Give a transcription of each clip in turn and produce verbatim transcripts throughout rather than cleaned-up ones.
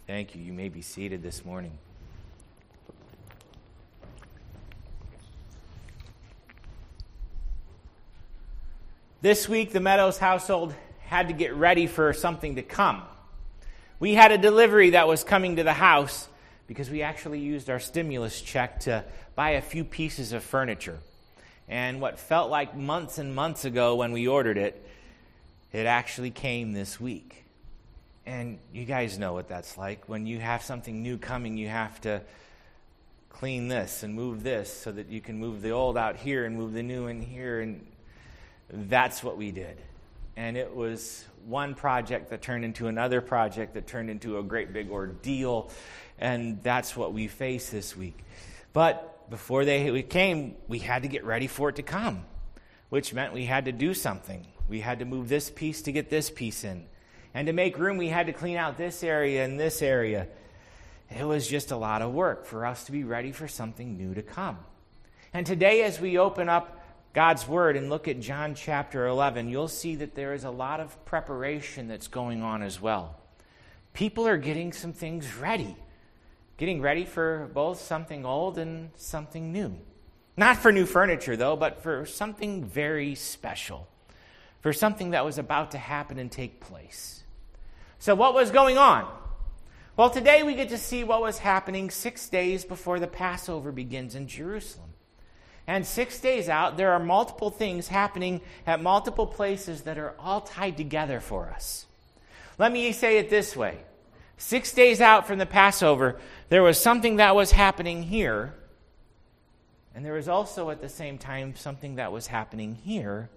Thank you. You may be seated this morning. This week, the Meadows household had to get ready for something to come. We had a delivery that was coming to the house because we actually used our stimulus check to buy a few pieces of furniture. And what felt like months and months ago when we ordered it, it actually came this week. And you guys know what that's like. When you have something new coming, you have to clean this and move this so that you can move the old out here and move the new in here. And that's what we did. And it was one project that turned into another project that turned into a great big ordeal. And that's what we face this week. But before they came, we had to get ready for it to come, which meant we had to do something. We had to move this piece to get this piece in. And to make room, we had to clean out this area and this area. It was just a lot of work for us to be ready for something new to come. And today, as we open up God's Word and look at John chapter eleven, you'll see that there is a lot of preparation that's going on as well. People are getting some things ready. Getting ready for both something old and something new. Not for new furniture, though, but for something very special. For something that was about to happen and take place. So what was going on? Well, today we get to see what was happening six days before the Passover begins in Jerusalem. And six days out, there are multiple things happening at multiple places that are all tied together for us. Let me say it this way. Six days out from the Passover, there was something that was happening here. And there was also at the same time something that was happening here.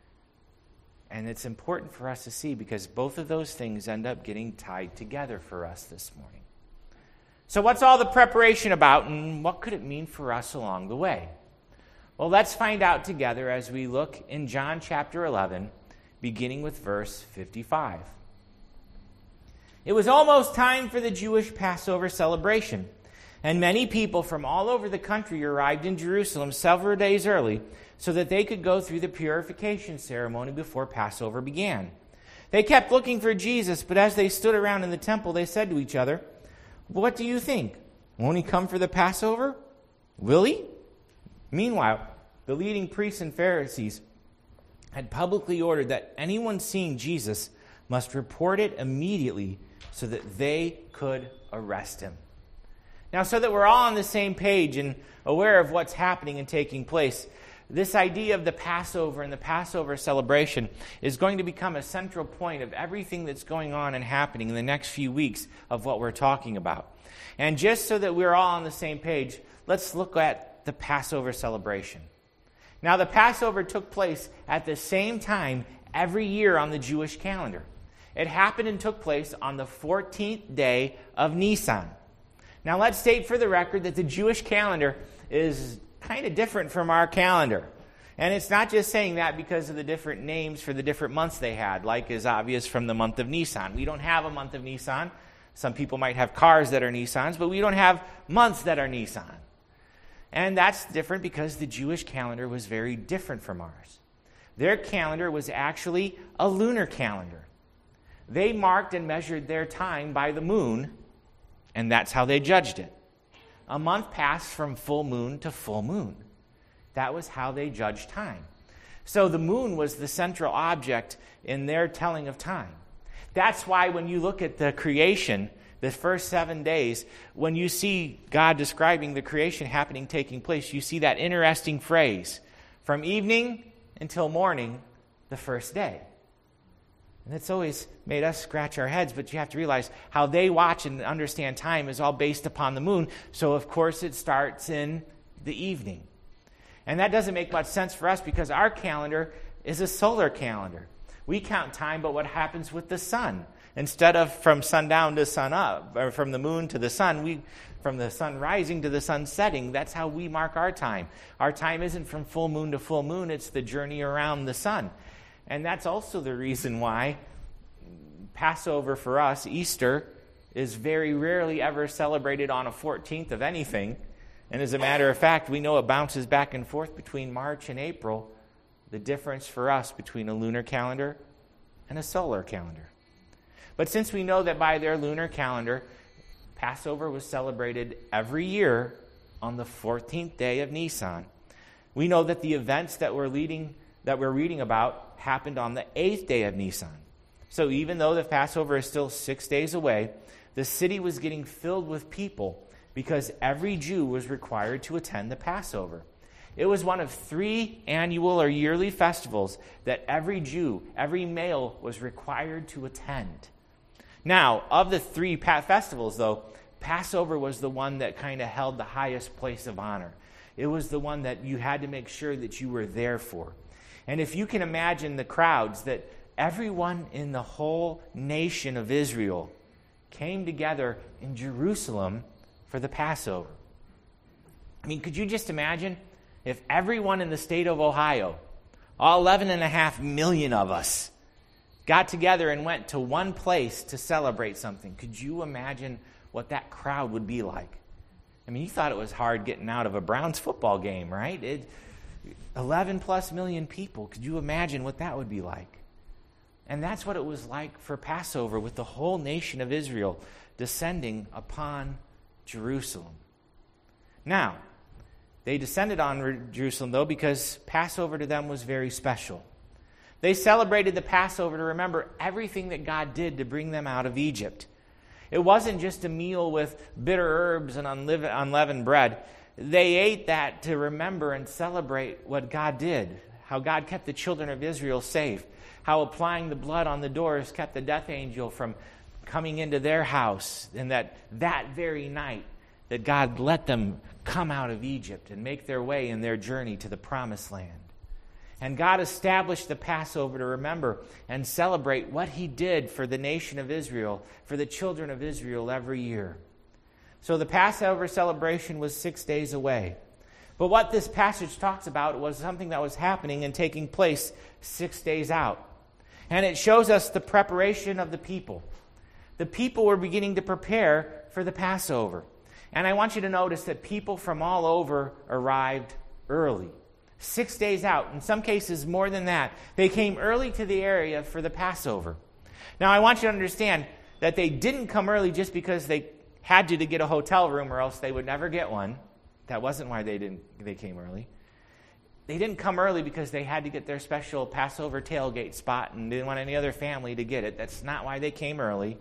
And it's important for us to see because both of those things end up getting tied together for us this morning. So what's all the preparation about and what could it mean for us along the way? Well, let's find out together as we look in John chapter eleven, beginning with verse fifty-five. It was almost time for the Jewish Passover celebration, and many people from all over the country arrived in Jerusalem several days early so that they could go through the purification ceremony before Passover began. They kept looking for Jesus, but as they stood around in the temple, they said to each other, "What do you think? Won't he come for the Passover? Will he?" Meanwhile, the leading priests and Pharisees had publicly ordered that anyone seeing Jesus must report it immediately so that they could arrest him. Now, so that we're all on the same page and aware of what's happening and taking place, this idea of the Passover and the Passover celebration is going to become a central point of everything that's going on and happening in the next few weeks of what we're talking about. And just so that we're all on the same page, let's look at the Passover celebration. Now, the Passover took place at the same time every year on the Jewish calendar. It happened and took place on the fourteenth day of Nisan. Now, let's state for the record that the Jewish calendar is kind of different from our calendar. And it's not just saying that because of the different names for the different months they had, like is obvious from the month of Nisan. We don't have a month of Nisan. Some people might have cars that are Nisans, but we don't have months that are Nisan. And that's different because the Jewish calendar was very different from ours. Their calendar was actually a lunar calendar. They marked and measured their time by the moon, and that's how they judged it. A month passed from full moon to full moon. That was how they judged time. So the moon was the central object in their telling of time. That's why when you look at the creation, the first seven days, when you see God describing the creation happening, taking place, you see that interesting phrase, from evening until morning, the first day. And it's always made us scratch our heads, but you have to realize how they watch and understand time is all based upon the moon. So, of course, it starts in the evening. And that doesn't make much sense for us because our calendar is a solar calendar. We count time, but what happens with the sun? Instead of from sundown to sun up, or from the moon to the sun, we from the sun rising to the sun setting, that's how we mark our time. Our time isn't from full moon to full moon, it's the journey around the sun. And that's also the reason why Passover for us, Easter, is very rarely ever celebrated on a fourteenth of anything. And as a matter of fact, we know it bounces back and forth between March and April, the difference for us between a lunar calendar and a solar calendar. But since we know that by their lunar calendar, Passover was celebrated every year on the fourteenth day of Nisan. We know that the events that we're leading, that we're reading about happened on the eighth day of Nisan. So even though the Passover is still six days away, the city was getting filled with people because every Jew was required to attend the Passover. It was one of three annual or yearly festivals that every Jew, every male, was required to attend. Now, of the three festivals, though, Passover was the one that kind of held the highest place of honor. It was the one that you had to make sure that you were there for. And if you can imagine the crowds, that everyone in the whole nation of Israel came together in Jerusalem for the Passover. I mean, could you just imagine if everyone in the state of Ohio, all eleven and a half million of us, got together and went to one place to celebrate something? Could you imagine what that crowd would be like? I mean, you thought it was hard getting out of a Browns football game, right? It, eleven plus million people. Could you imagine what that would be like? And that's what it was like for Passover, with the whole nation of Israel descending upon Jerusalem. Now, they descended on Jerusalem, though, because Passover to them was very special. They celebrated the Passover to remember everything that God did to bring them out of Egypt. It wasn't just a meal with bitter herbs and unleavened bread. They ate that to remember and celebrate what God did, how God kept the children of Israel safe, how applying the blood on the doors kept the death angel from coming into their house, and that that very night that God let them come out of Egypt and make their way in their journey to the promised land. And God established the Passover to remember and celebrate what he did for the nation of Israel, for the children of Israel every year. So the Passover celebration was six days away. But what this passage talks about was something that was happening and taking place six days out. And it shows us the preparation of the people. The people were beginning to prepare for the Passover. And I want you to notice that people from all over arrived early. Six days out, in some cases more than that. They came early to the area for the Passover. Now, I want you to understand that they didn't come early just because they had to to get a hotel room, or else they would never get one. That wasn't why they didn't. They came early. They didn't come early because they had to get their special Passover tailgate spot and didn't want any other family to get it. That's not why they came early.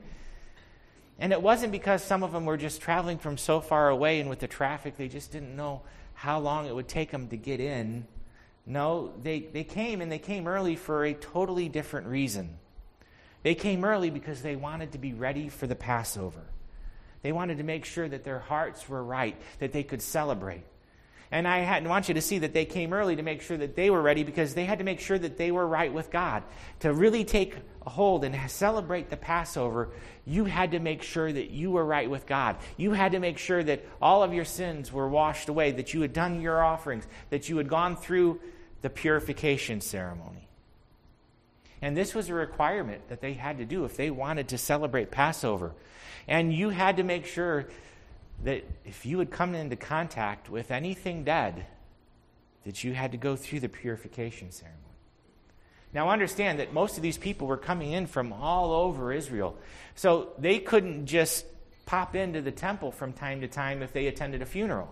And it wasn't because some of them were just traveling from so far away, and with the traffic, they just didn't know how long it would take them to get in. No, they, they came, and they came early for a totally different reason. They came early because they wanted to be ready for the Passover. They wanted to make sure that their hearts were right, that they could celebrate. And I had, want you to see that they came early to make sure that they were ready, because they had to make sure that they were right with God. To really take a hold and celebrate the Passover, you had to make sure that you were right with God. You had to make sure that all of your sins were washed away, that you had done your offerings, that you had gone through the purification ceremony. And this was a requirement that they had to do if they wanted to celebrate Passover. And you had to make sure that if you had come into contact with anything dead, that you had to go through the purification ceremony. Now understand that most of these people were coming in from all over Israel. So they couldn't just pop into the temple from time to time if they attended a funeral.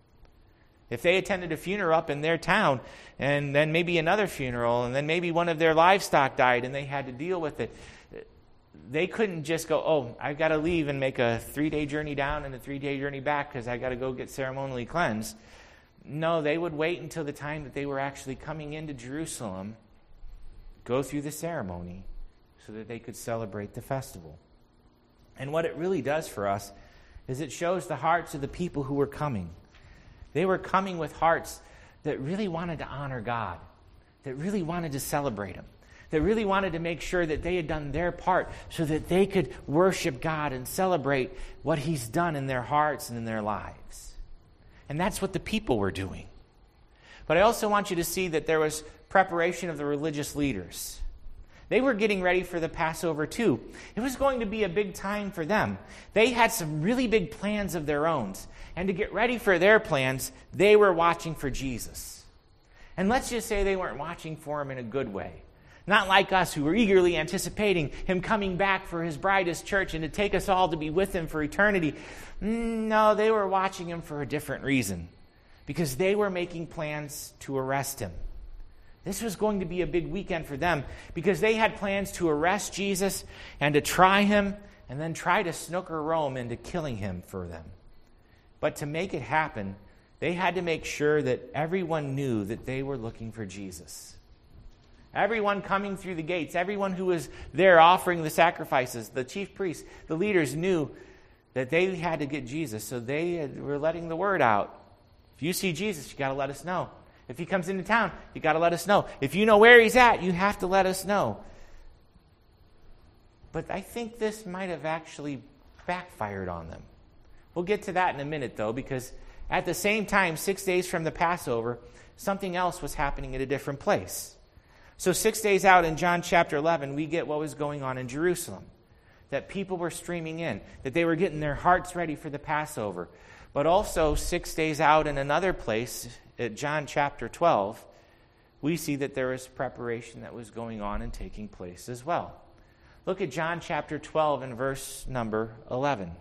If they attended a funeral up in their town, and then maybe another funeral, and then maybe one of their livestock died and they had to deal with it, they couldn't just go, oh, I've got to leave and make a three-day journey down and a three-day journey back because I've got to go get ceremonially cleansed. No, they would wait until the time that they were actually coming into Jerusalem, go through the ceremony so that they could celebrate the festival. And what it really does for us is it shows the hearts of the people who were coming. They were coming with hearts that really wanted to honor God, that really wanted to celebrate Him, that really wanted to make sure that they had done their part so that they could worship God and celebrate what He's done in their hearts and in their lives. And that's what the people were doing. But I also want you to see that there was preparation of the religious leaders. They were getting ready for the Passover too. It was going to be a big time for them. They had some really big plans of their own. And to get ready for their plans, they were watching for Jesus. And let's just say they weren't watching for Him in a good way. Not like us who were eagerly anticipating him coming back for his bride, his church, and to take us all to be with him for eternity. No, they were watching him for a different reason, because they were making plans to arrest him. This was going to be a big weekend for them, because they had plans to arrest Jesus and to try him and then try to snooker Rome into killing him for them. But to make it happen, they had to make sure that everyone knew that they were looking for Jesus. Everyone coming through the gates, everyone who was there offering the sacrifices, the chief priests, the leaders knew that they had to get Jesus, so they were letting the word out. If you see Jesus, you got to let us know. If he comes into town, you got to let us know. If you know where he's at, you have to let us know. But I think this might have actually backfired on them. We'll get to that in a minute, though, because at the same time, six days from the Passover, something else was happening at a different place. So six days out in John chapter eleven, we get what was going on in Jerusalem. That people were streaming in, that they were getting their hearts ready for the Passover. But also six days out in another place, at John chapter twelve, we see that there was preparation that was going on and taking place as well. Look at John chapter twelve and verse number eleven.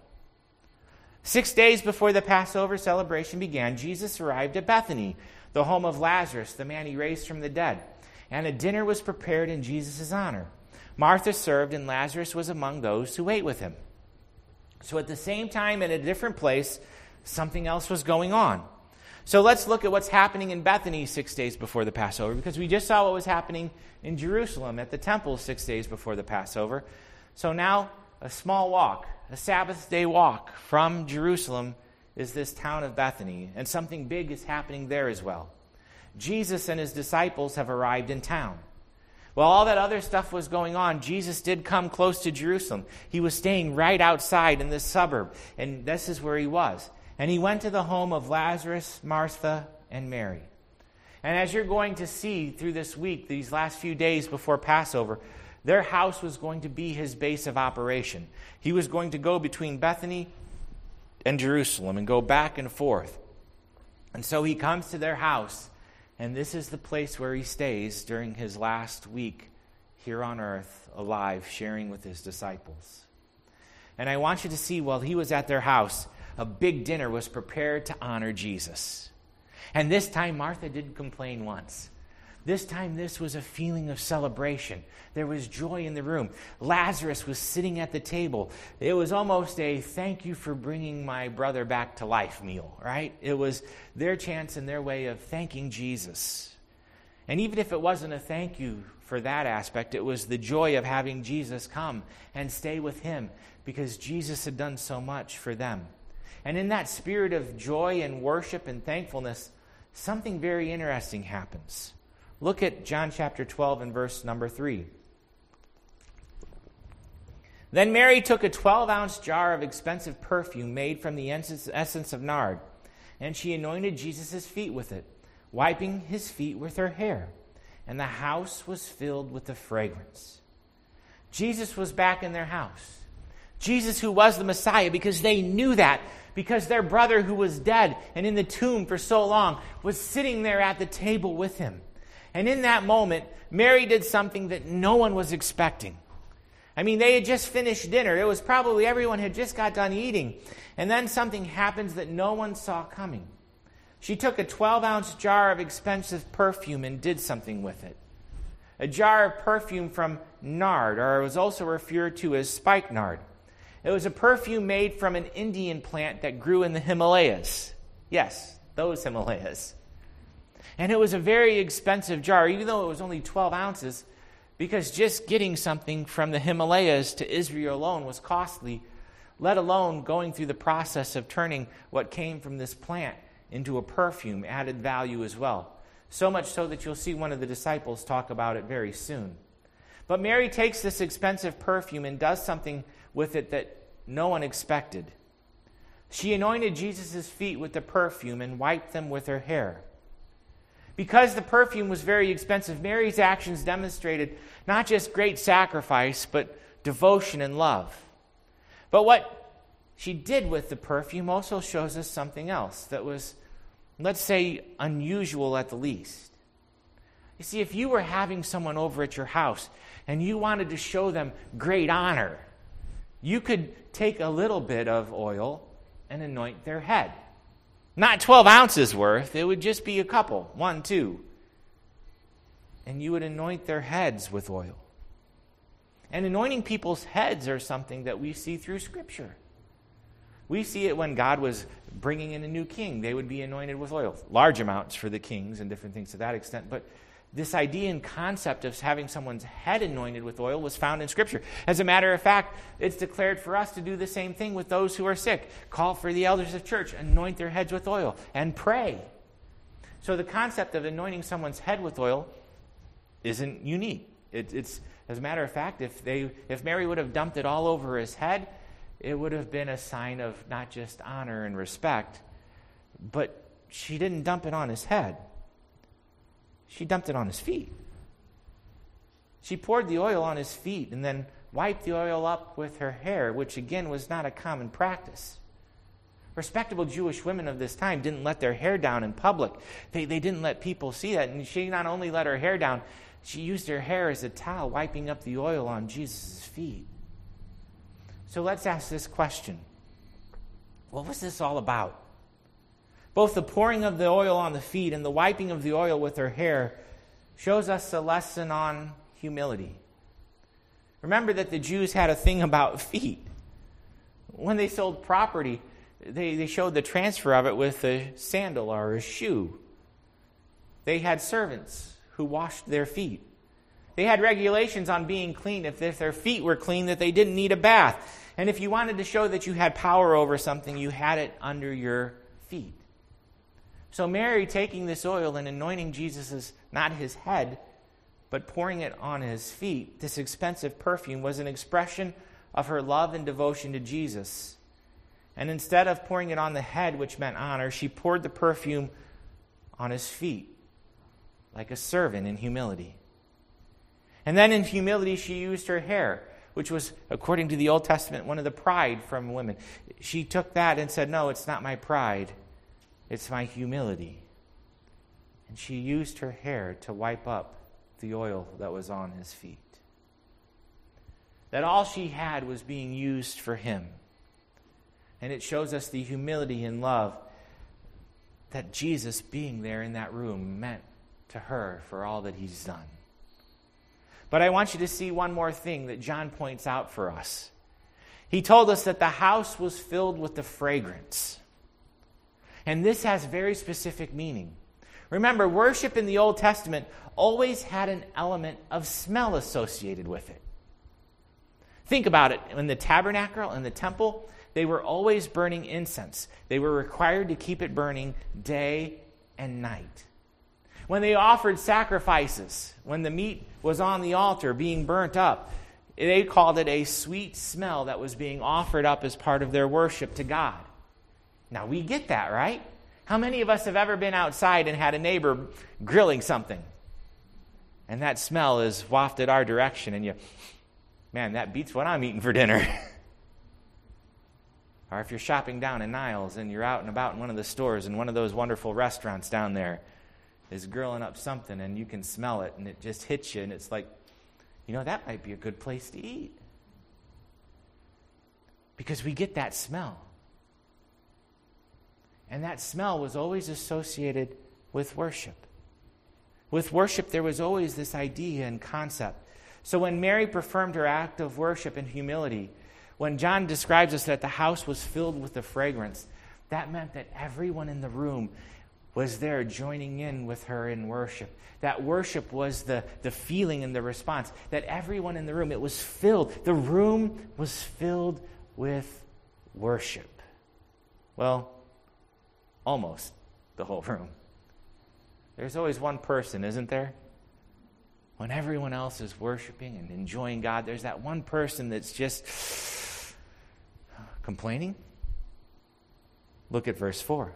Six days before the Passover celebration began, Jesus arrived at Bethany, the home of Lazarus, the man he raised from the dead. And a dinner was prepared in Jesus' honor. Martha served, and Lazarus was among those who ate with him. So at the same time, in a different place, something else was going on. So let's look at what's happening in Bethany six days before the Passover, because we just saw what was happening in Jerusalem at the temple six days before the Passover. So now, a small walk, a Sabbath day walk from Jerusalem is this town of Bethany, and something big is happening there as well. Jesus and his disciples have arrived in town. While all that other stuff was going on, Jesus did come close to Jerusalem. He was staying right outside in this suburb, and this is where he was. And he went to the home of Lazarus, Martha, and Mary. And as you're going to see through this week, these last few days before Passover, their house was going to be his base of operation. He was going to go between Bethany and Jerusalem and go back and forth. And so he comes to their house, and this is the place where he stays during his last week here on earth, alive, sharing with his disciples. And I want you to see, while he was at their house, a big dinner was prepared to honor Jesus. And this time, Martha didn't complain once. This time, this was a feeling of celebration. There was joy in the room. Lazarus was sitting at the table. It was almost a thank you for bringing my brother back to life meal, right? It was their chance and their way of thanking Jesus. And even if it wasn't a thank you for that aspect, it was the joy of having Jesus come and stay with him, because Jesus had done so much for them. And in that spirit of joy and worship and thankfulness, something very interesting happens. Look at John chapter twelve and verse number three. Then Mary took a twelve-ounce jar of expensive perfume made from the essence of nard, and she anointed Jesus' feet with it, wiping his feet with her hair. And the house was filled with the fragrance. Jesus was back in their house. Jesus, who was the Messiah, because they knew that, because their brother who was dead and in the tomb for so long was sitting there at the table with him. And in that moment, Mary did something that no one was expecting. I mean, they had just finished dinner. It was probably everyone had just got done eating. And then something happens that no one saw coming. She took a twelve-ounce jar of expensive perfume and did something with it. A jar of perfume from nard, or it was also referred to as spikenard. It was a perfume made from an Indian plant that grew in the Himalayas. Yes, those Himalayas. And it was a very expensive jar, even though it was only twelve ounces, because just getting something from the Himalayas to Israel alone was costly, let alone going through the process of turning what came from this plant into a perfume, added value as well. So much so that you'll see one of the disciples talk about it very soon. But Mary takes this expensive perfume and does something with it that no one expected. She anointed Jesus' feet with the perfume and wiped them with her hair. Because the perfume was very expensive, Mary's actions demonstrated not just great sacrifice, but devotion and love. But what she did with the perfume also shows us something else that was, let's say, unusual at the least. You see, if you were having someone over at your house and you wanted to show them great honor, you could take a little bit of oil and anoint their head. Not twelve ounces worth, it would just be a couple, one, two. And you would anoint their heads with oil. And anointing people's heads are something that we see through Scripture. We see it when God was bringing in a new king. They would be anointed with oil. Large amounts for the kings and different things to that extent. But this idea and concept of having someone's head anointed with oil was found in Scripture. As a matter of fact, it's declared for us to do the same thing with those who are sick. Call for the elders of church, anoint their heads with oil, and pray. So the concept of anointing someone's head with oil isn't unique. It, it's, as a matter of fact, if they, if Mary would have dumped it all over his head, it would have been a sign of not just honor and respect, but she didn't dump it on his head. She dumped it on his feet. She poured the oil on his feet and then wiped the oil up with her hair, which again was not a common practice. Respectable Jewish women of this time didn't let their hair down in public. They, they didn't let people see that. And she not only let her hair down, she used her hair as a towel, wiping up the oil on Jesus' feet. So let's ask this question. What was this all about? Both the pouring of the oil on the feet and the wiping of the oil with her hair shows us a lesson on humility. Remember that the Jews had a thing about feet. When they sold property, they, they showed the transfer of it with a sandal or a shoe. They had servants who washed their feet. They had regulations on being clean. If, if their feet were clean, that they didn't need a bath. And if you wanted to show that you had power over something, you had it under your feet. So Mary taking this oil and anointing Jesus' not his head, but pouring it on his feet, this expensive perfume was an expression of her love and devotion to Jesus. And instead of pouring it on the head, which meant honor, she poured the perfume on his feet, like a servant in humility. And then in humility, she used her hair, which was, according to the Old Testament, one of the pride from women. She took that and said, no, it's not my pride, it's my humility. And she used her hair to wipe up the oil that was on his feet. That all she had was being used for him. And it shows us the humility and love that Jesus being there in that room meant to her for all that he's done. But I want you to see one more thing that John points out for us. He told us that the house was filled with the fragrance. And this has very specific meaning. Remember, worship in the Old Testament always had an element of smell associated with it. Think about it. In the tabernacle and the temple, they were always burning incense. They were required to keep it burning day and night. When they offered sacrifices, when the meat was on the altar being burnt up, they called it a sweet smell that was being offered up as part of their worship to God. Now, we get that, right? How many of us have ever been outside and had a neighbor grilling something? And that smell is wafted our direction, and you, man, that beats what I'm eating for dinner. Or if you're shopping down in Niles and you're out and about in one of the stores and one of those wonderful restaurants down there is grilling up something and you can smell it and it just hits you and it's like, you know, that might be a good place to eat. Because we get that smell. And that smell was always associated with worship. With worship, there was always this idea and concept. So when Mary performed her act of worship in humility, when John describes us that the house was filled with the fragrance, that meant that everyone in the room was there joining in with her in worship. That worship was the, the feeling and the response. That everyone in the room, it was filled. The room was filled with worship. Well, almost the whole room. There's always one person, isn't there? When everyone else is worshiping and enjoying God, there's that one person that's just complaining. Look at verse four.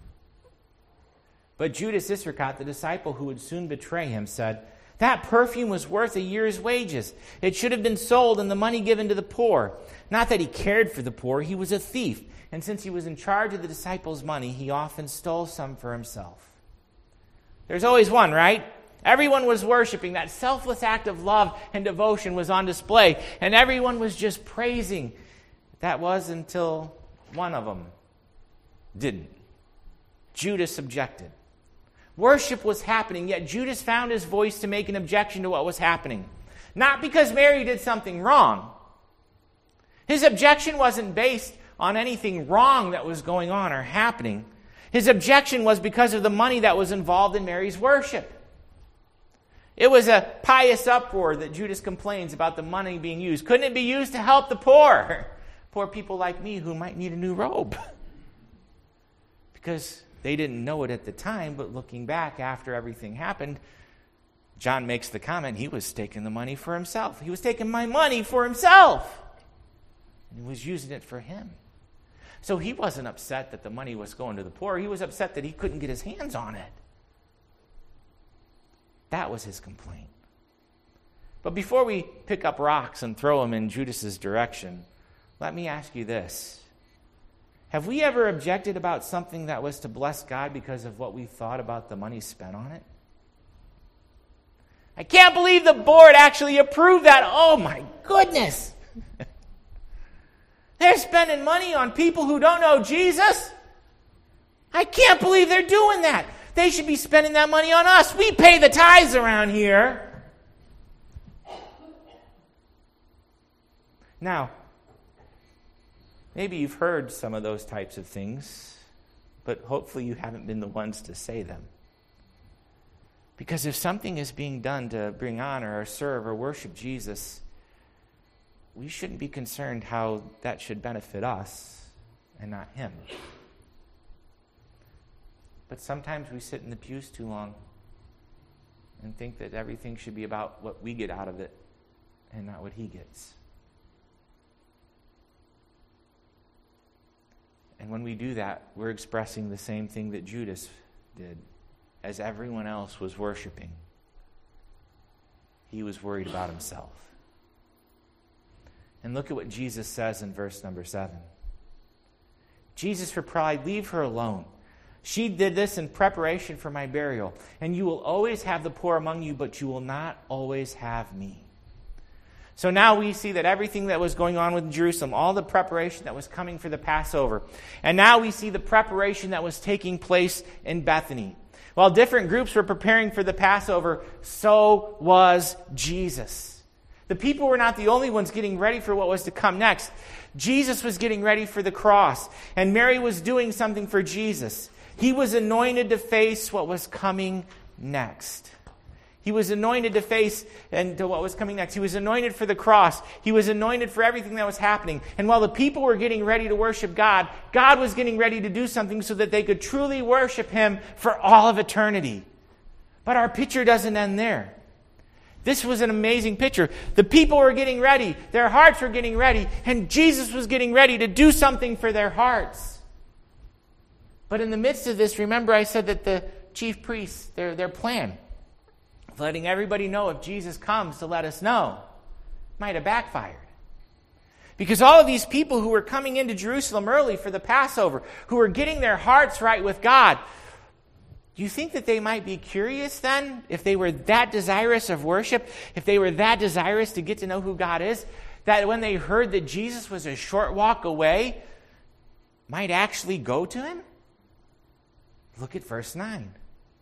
But Judas Iscariot, the disciple who would soon betray him, said, "That perfume was worth a year's wages. It should have been sold and the money given to the poor." Not that he cared for the poor, he was a thief. And since he was in charge of the disciples' money, he often stole some for himself. There's always one, right? Everyone was worshiping. That selfless act of love and devotion was on display. And everyone was just praising. That was until one of them didn't. Judas objected. Worship was happening, yet Judas found his voice to make an objection to what was happening. Not because Mary did something wrong. His objection wasn't based on anything wrong that was going on or happening. His objection was because of the money that was involved in Mary's worship. It was a pious uproar that Judas complains about the money being used. Couldn't it be used to help the poor? Poor people like me who might need a new robe. Because they didn't know it at the time, but looking back after everything happened, John makes the comment, he was taking the money for himself. He was taking my money for himself. And he was using it for him. So he wasn't upset that the money was going to the poor. He was upset that he couldn't get his hands on it. That was his complaint. But before we pick up rocks and throw them in Judas's direction, let me ask you this. Have we ever objected about something that was to bless God because of what we thought about the money spent on it? I can't believe the board actually approved that. Oh my goodness. They're spending money on people who don't know Jesus. I can't believe they're doing that. They should be spending that money on us. We pay the tithes around here. Now, maybe you've heard some of those types of things, but hopefully you haven't been the ones to say them. Because if something is being done to bring honor or serve or worship Jesus, we shouldn't be concerned how that should benefit us and not him. But sometimes we sit in the pews too long and think that everything should be about what we get out of it and not what he gets. And when we do that, we're expressing the same thing that Judas did. As everyone else was worshiping, he was worried about himself. And look at what Jesus says in verse number seven. Jesus replied, "Leave her alone. She did this in preparation for my burial. And you will always have the poor among you, but you will not always have me." So now we see that everything that was going on with Jerusalem, all the preparation that was coming for the Passover, and now we see the preparation that was taking place in Bethany. While different groups were preparing for the Passover, so was Jesus. The people were not the only ones getting ready for what was to come next. Jesus was getting ready for the cross, and Mary was doing something for Jesus. He was anointed to face what was coming next. He was anointed to face and to what was coming next. He was anointed for the cross. He was anointed for everything that was happening. And while the people were getting ready to worship God, God was getting ready to do something so that they could truly worship him for all of eternity. But our picture doesn't end there. This was an amazing picture. The people were getting ready. Their hearts were getting ready. And Jesus was getting ready to do something for their hearts. But in the midst of this, remember I said that the chief priests, their, their plan, letting everybody know if Jesus comes to let us know, might have backfired. Because all of these people who were coming into Jerusalem early for the Passover, who were getting their hearts right with God, do you think that they might be curious then, if they were that desirous of worship, if they were that desirous to get to know who God is, that when they heard that Jesus was a short walk away, might actually go to him? Look at verse nine.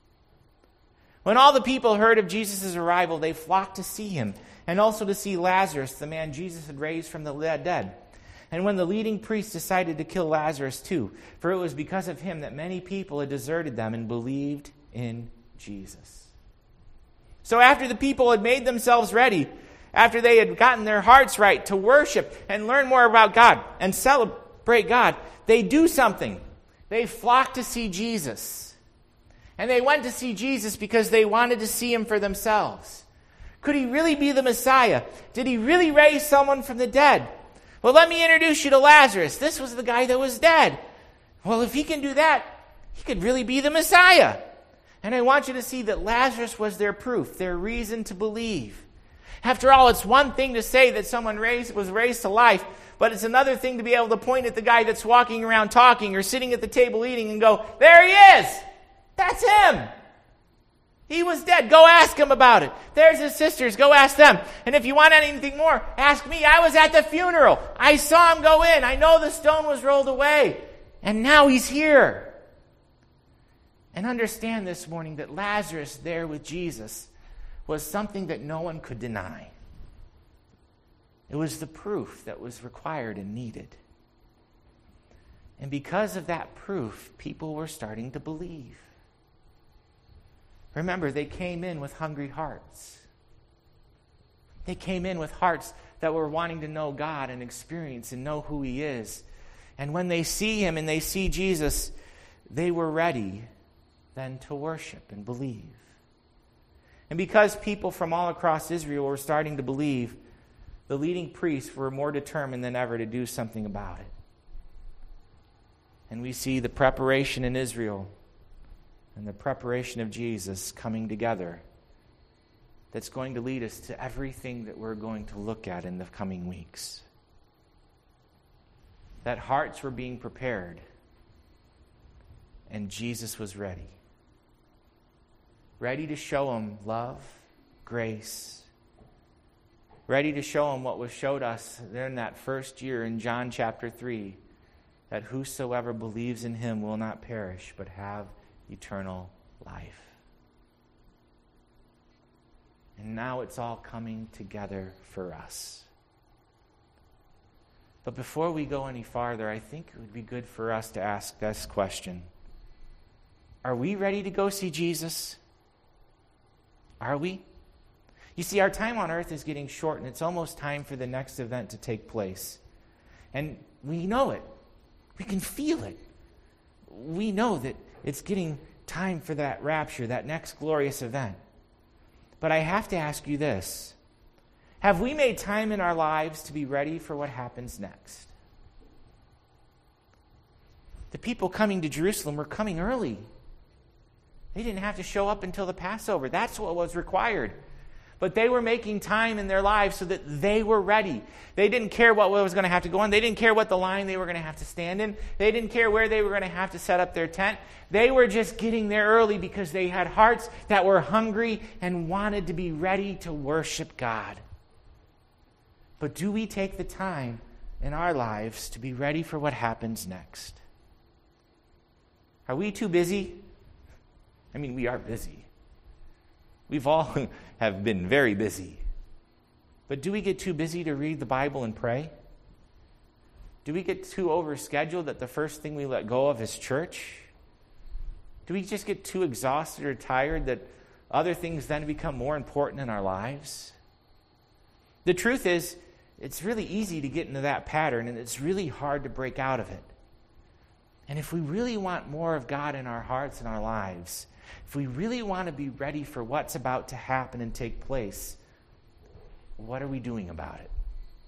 When all the people heard of Jesus' arrival, they flocked to see him, and also to see Lazarus, the man Jesus had raised from the dead. And when the leading priests decided to kill Lazarus too, for it was because of him that many people had deserted them and believed in Jesus. So after the people had made themselves ready, after they had gotten their hearts right to worship and learn more about God and celebrate God, they do something. They flock to see Jesus. And they went to see Jesus because they wanted to see him for themselves. Could he really be the Messiah? Did he really raise someone from the dead? Well, let me introduce you to Lazarus. This was the guy that was dead. Well, if he can do that, he could really be the Messiah. And I want you to see that Lazarus was their proof, their reason to believe. After all, it's one thing to say that someone raised, was raised to life, but it's another thing to be able to point at the guy that's walking around talking or sitting at the table eating and go, "There he is! That's him!" He was dead. Go ask him about it. There's his sisters. Go ask them. And if you want anything more, ask me. I was at the funeral. I saw him go in. I know the stone was rolled away. And now he's here. And understand this morning that Lazarus there with Jesus was something that no one could deny. It was the proof that was required and needed. And because of that proof, people were starting to believe. Remember, they came in with hungry hearts. They came in with hearts that were wanting to know God and experience and know who He is. And when they see Him and they see Jesus, they were ready then to worship and believe. And because people from all across Israel were starting to believe, the leading priests were more determined than ever to do something about it. And we see the preparation in Israel and the preparation of Jesus coming together that's going to lead us to everything that we're going to look at in the coming weeks. That hearts were being prepared and Jesus was ready. Ready to show them love, grace. Ready to show them what was showed us there in that first year in John chapter three, that whosoever believes in Him will not perish but have eternal life. And now it's all coming together for us. But before we go any farther, I think it would be good for us to ask this question. Are we ready to go see Jesus? Are we? You see, our time on earth is getting short, and it's almost time for the next event to take place. And we know it. We can feel it. We know that it's getting time for that rapture, that next glorious event. But I have to ask you this. Have we made time in our lives to be ready for what happens next? The people coming to Jerusalem were coming early. They didn't have to show up until the Passover. That's what was required. But they were making time in their lives so that they were ready. They didn't care what was going to have to go on. They didn't care what the line they were going to have to stand in. They didn't care where they were going to have to set up their tent. They were just getting there early because they had hearts that were hungry and wanted to be ready to worship God. But do we take the time in our lives to be ready for what happens next? Are we too busy? I mean, we are busy. We've all have been very busy. But do we get too busy to read the Bible and pray? Do we get too overscheduled that the first thing we let go of is church? Do we just get too exhausted or tired that other things then become more important in our lives? The truth is, it's really easy to get into that pattern, and it's really hard to break out of it. And if we really want more of God in our hearts and our lives, if we really want to be ready for what's about to happen and take place, what are we doing about it?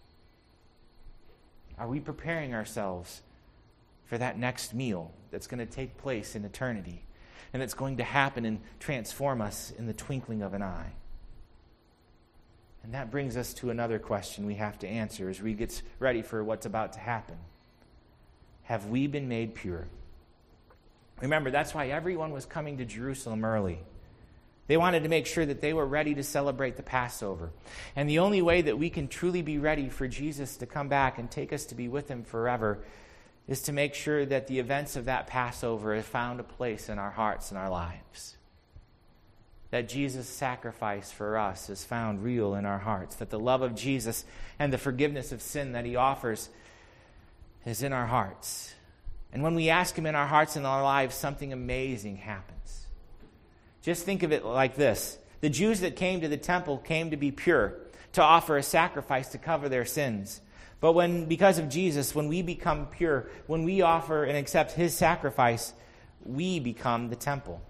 Are we preparing ourselves for that next meal that's going to take place in eternity and it's going to happen and transform us in the twinkling of an eye? And that brings us to another question we have to answer as we get ready for what's about to happen. Have we been made pure? Remember, that's why everyone was coming to Jerusalem early. They wanted to make sure that they were ready to celebrate the Passover. And the only way that we can truly be ready for Jesus to come back and take us to be with Him forever is to make sure that the events of that Passover have found a place in our hearts and our lives. That Jesus' sacrifice for us is found real in our hearts. That the love of Jesus and the forgiveness of sin that He offers is in our hearts. And when we ask Him in our hearts and our lives, something amazing happens. Just think of it like this. The Jews that came to the temple came to be pure, to offer a sacrifice to cover their sins. But when, because of Jesus, when we become pure, when we offer and accept His sacrifice, we become the temple.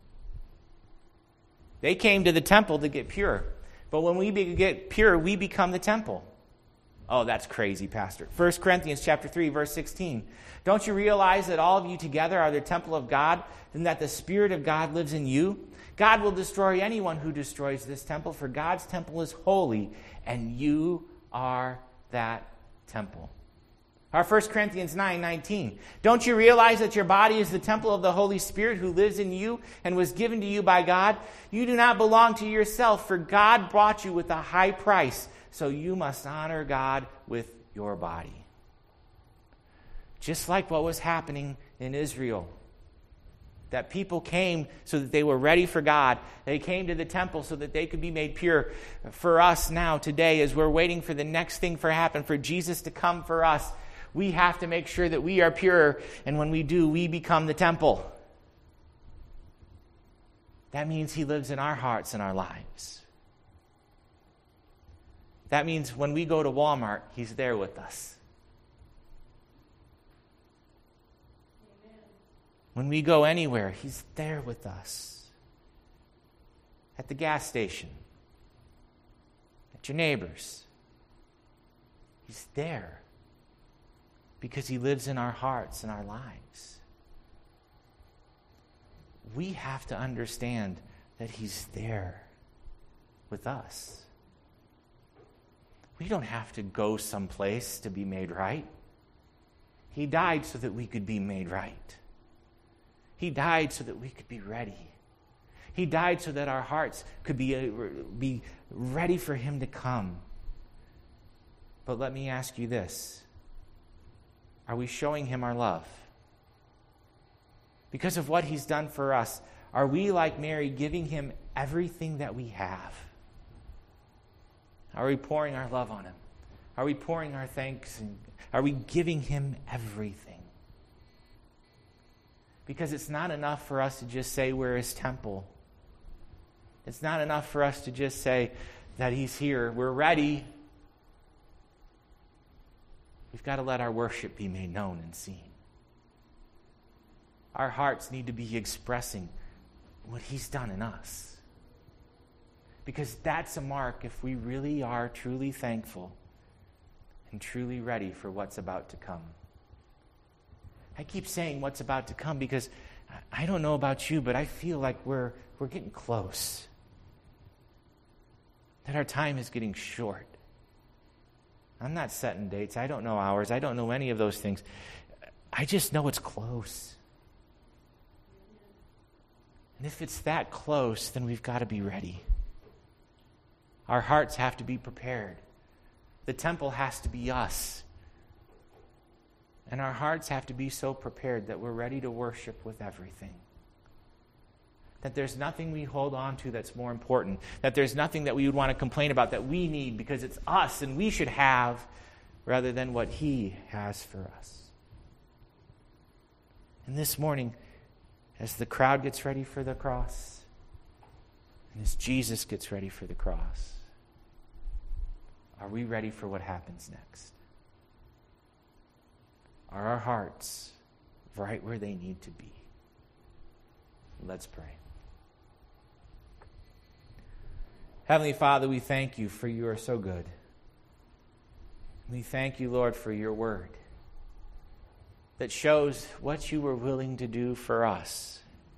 They came to the temple to get pure. But when we be, get pure, we become the temple. Oh, that's crazy, Pastor. First Corinthians chapter three, verse sixteen. Don't you realize that all of you together are the temple of God, and that the Spirit of God lives in you? God will destroy anyone who destroys this temple, for God's temple is holy, and you are that temple. Our First Corinthians nine nineteen. Don't you realize that your body is the temple of the Holy Spirit who lives in you and was given to you by God? You do not belong to yourself, for God bought you with a high price, so you must honor God with your body. Just like what was happening in Israel. That people came so that they were ready for God. They came to the temple so that they could be made pure. For us now, today, as we're waiting for the next thing to happen, for Jesus to come for us, we have to make sure that we are pure. And when we do, we become the temple. That means He lives in our hearts and our lives. That means when we go to Walmart, He's there with us. When we go anywhere, He's there with us. At the gas station, at your neighbors, He's there because He lives in our hearts and our lives. We have to understand that He's there with us. We don't have to go someplace to be made right. He died so that we could be made right. He died so that we could be ready. He died so that our hearts could be, uh, be ready for Him to come. But let me ask you this. Are we showing Him our love? Because of what He's done for us, are we, like Mary, giving Him everything that we have? Are we pouring our love on Him? Are we pouring our thanks? And are we giving Him everything? Because it's not enough for us to just say we're His temple. It's not enough for us to just say that He's here. We're ready. We've got to let our worship be made known and seen. Our hearts need to be expressing what He's done in us. Because that's a mark if we really are truly thankful and truly ready for what's about to come. I keep saying what's about to come because I don't know about you, but I feel like we're we're getting close. That our time is getting short. I'm not setting dates. I don't know hours. I don't know any of those things. I just know it's close. And if it's that close, then we've got to be ready. Our hearts have to be prepared. The temple has to be us. And our hearts have to be so prepared that we're ready to worship with everything. That there's nothing we hold on to that's more important. That there's nothing that we would want to complain about that we need because it's us and we should have rather than what He has for us. And this morning, as the crowd gets ready for the cross, and as Jesus gets ready for the cross, are we ready for what happens next? Are our hearts right where they need to be? Let's pray. Heavenly Father, we thank You for You are so good. We thank You, Lord, for Your word that shows what You were willing to do for us.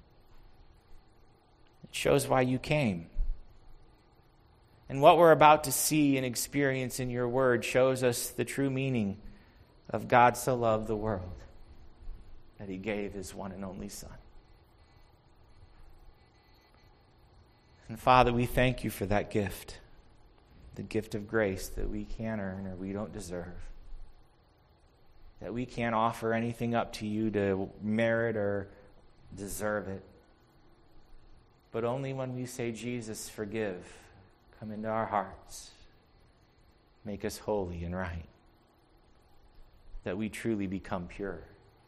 It shows why You came. And what we're about to see and experience in Your word shows us the true meaning of God so loved the world that He gave His one and only Son. And Father, we thank You for that gift, the gift of grace that we can't earn or we don't deserve, that we can't offer anything up to You to merit or deserve it, but only when we say, Jesus, forgive, come into our hearts, make us holy and right, that we truly become pure.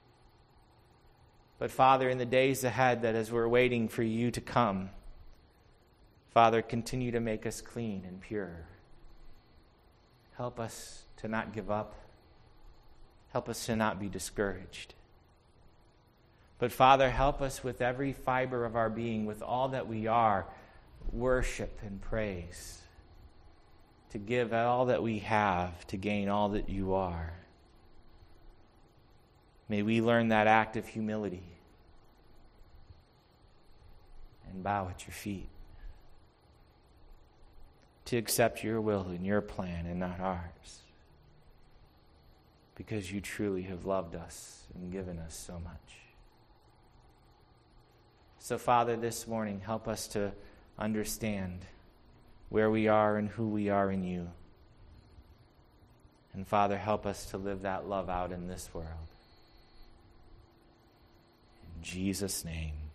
But Father, in the days ahead, that as we're waiting for You to come, Father, continue to make us clean and pure. Help us to not give up. Help us to not be discouraged. But Father, help us with every fiber of our being, with all that we are, worship and praise, to give all that we have to gain all that You are. May we learn that act of humility and bow at Your feet, to accept Your will and Your plan and not ours. because you truly have loved us and given us so much. So, Father, this morning, help us to understand where we are and who we are in you. And, Father, help us to live that love out in this world. In Jesus' name.